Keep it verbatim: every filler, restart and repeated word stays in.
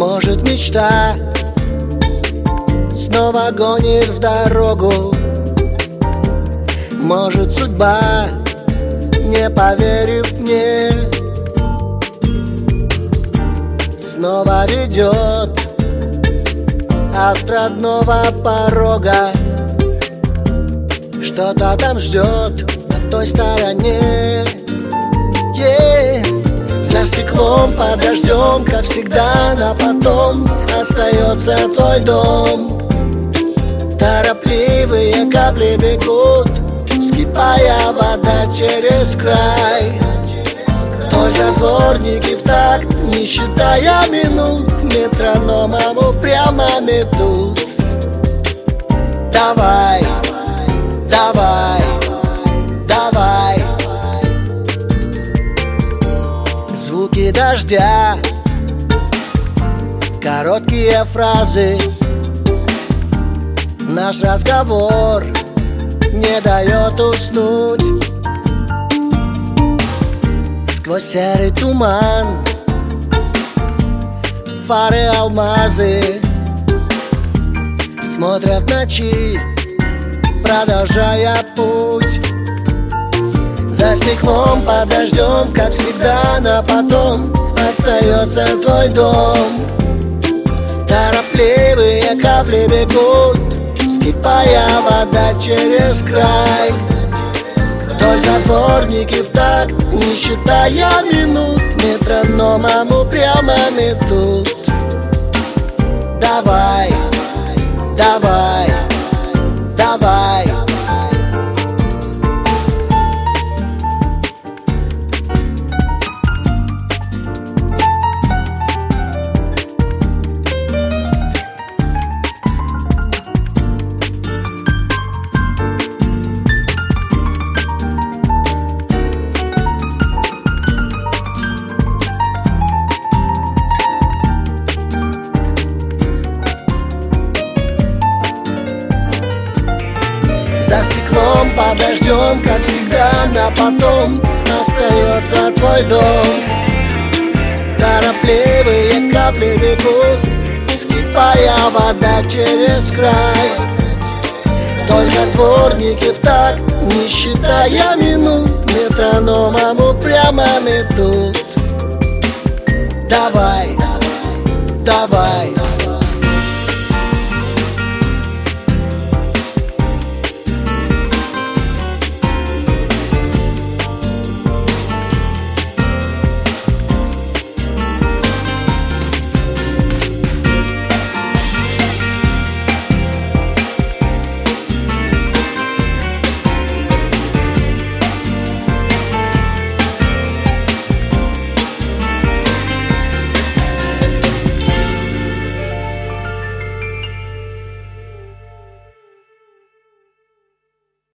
Может, мечта снова гонит в дорогу, может, судьба не поверит мне, снова ведет от родного порога. Что-то там ждет на той стороне. Yeah. За стеклом подождем, как всегда, на потом остается твой дом. Торопливые капли бегут, вскипая вода через край. Только дворники в такт, не считая минут, метрономом упрямо метут. Давай, давай, давай. Звуки дождя, короткие фразы, наш разговор не дает уснуть. Сквозь серый туман, фары алмазы смотрят ночи, продолжая путь. За стеклом подождем, как всегда, на потом остается твой дом. Торопливые капли бегут, вскипая вода через край. Только дворники в такт, не считая минут, метрономом упрямо метут. Давай, давай, давай. За стеклом подождем, как всегда, на потом остается твой дом. Торопливые капли бегут, вскипая вода через край. Только дворники в такт, не считая минут, метрономом упрямо метут. Давай, давай.